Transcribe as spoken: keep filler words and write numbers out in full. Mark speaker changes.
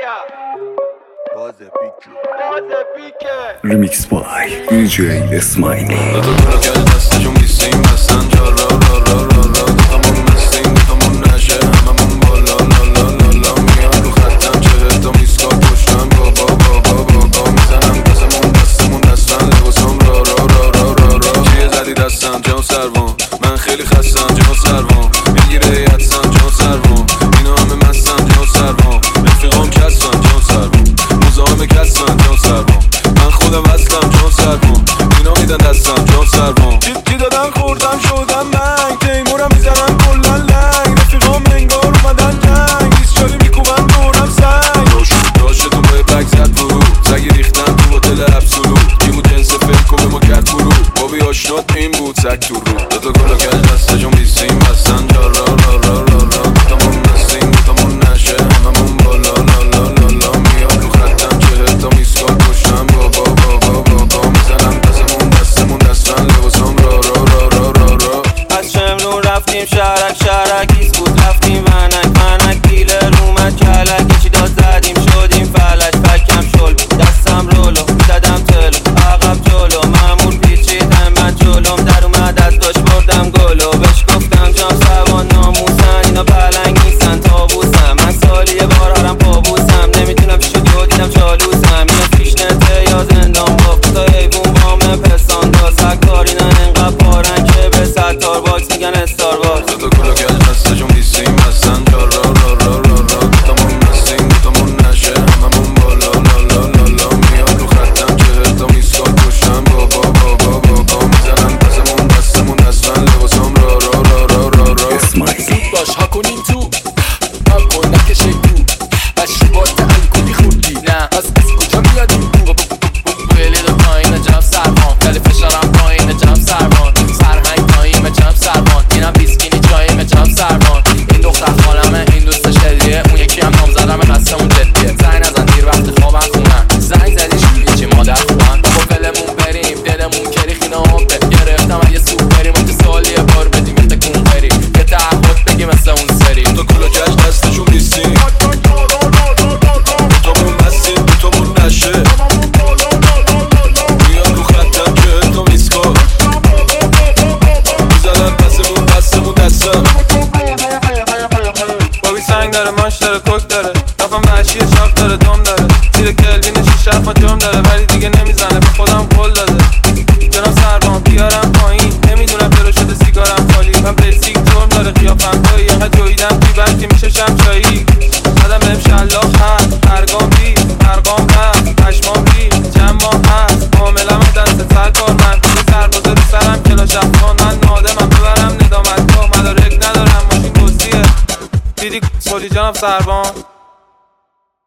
Speaker 1: Remix by دی جی اسماعیلی.
Speaker 2: دو تا گلو کرده دستشون بیستیم بستن جا را را را را را دوتامون مستیم دوتامون نشه هممون بالا لا لا لا لا میان رو خطم چهل تا میسکار پشتم بابا بابا بابا میزنم دستمون دستمون دستن لباسم را را را را را را چیه زدی دستم جان سروان من خیلی خستم جان سروان میگیره یدسم جان سروان اینا همه مستم جان سروان رفیقام کسم جان سروان موزه کسم جان سروان من خودم هستم جان سروان اینا میدن دستم جان سروان چی چی دادن خوردم شدم منگ تیمورم میزنم کلن لنگ رفیقام انگار اومدن جنگ بیسچاری میکوبن دورم سنگ داشتون به بک زد برو سگی ریختن تو هتل ابسولو دیمو جنس فکر به ما کرد برو بابی آشنات این بود سگ تو رو دوتا گلو کرد دستشون بیستیم بستن جا را را را را را دوتامون نستیم دوتامون نشه هممون بالا لا لا لا لا میاد رو خطم چهل تا میسکار پشتم بابا بابا بابا میزنم دستمون دستمون دستن لباسم را را را را را را
Speaker 3: از شمرون رفتیم شهرک شهرک ایس بود رفتیم ونک ونک دیلر اومد کلک یکی داد زدیم شدیم فلک فکم شل دستم رولو زدم تلو عقب جلو معمول پیچیدم من جلوم در اومد از داشت بردم گلو بهش گفتم جام سوان ناموسن اینا پلنگ نیستن تابوسم من سالی یه بار هارم پابوسم نمیتونم پیشو دیو دیدم چالوسم یا فیشنته یا زندان گفت تا ایوون بامه پستان دا سکاری نه انقدر پارن که به ستار باکس میگن استار باکس
Speaker 2: دوتا گلو کرد دستشون بیستیم بستن جا را را را را را دوتامون مستیم دوتامون نشه هممون بالا لا لا لا لا میاد رو خطم چهل تا میسکار پشتم بابا بابا بابا میزنم دستمون دستمون دستن لباسم را را را را را را
Speaker 1: اسماعیلی.
Speaker 4: زود باش ها کنین تو هم کن نکشه تو مشروبات الکلی خوردی نه از از کجا میاد این بو بله دو پایین جم سروان دل فشارم پایین جم سروان سرهنگ پایین جم سروان اینم بیسکینی جاییم جم سروان این دختر خالمه این دوست شدیه اون یکی هم نام زدم قصه اون جدیه زنگ نزن دیر وقت خوابم خونم زنگ زدی شوری چی مادر خوبن با ولمون بریم دلمون کری خینا هفته گرفتم اگه سوپ بریم اون که سالی یه بار بدیم یه تکون بریم یه تعهد بگی مثل اون سری
Speaker 2: دو کلو کش دستشون بیستیم دوتامون مستیم دوتامون نشه میان رو خطم چهل تا میسکار میزنم دستمون دستمون دستم
Speaker 3: بابی سنگ داره ماش داره کوک داره رفم وحشی چاپ داره دم داره زیر کلوین شیش هفت ما جرم داره ولی دیگه نمیزنه به خودم قول داده جناب سروان بیارم پایین نمیدونم چرا شده سیگارم خالی من بسیک جرم داره قیافم توی یه جویدم توی برکی میشه شمشایی زدم بهم شلاخ هست هرگام بی هرگام رفت پشمان بی چند ماه هست معاملم دست سرکار من به سربازه رو سرم کلاش افغان من نادمم ببرم ندامت گاه مدارک ندارم ماشین توصیه دیدی سولی جناب سروان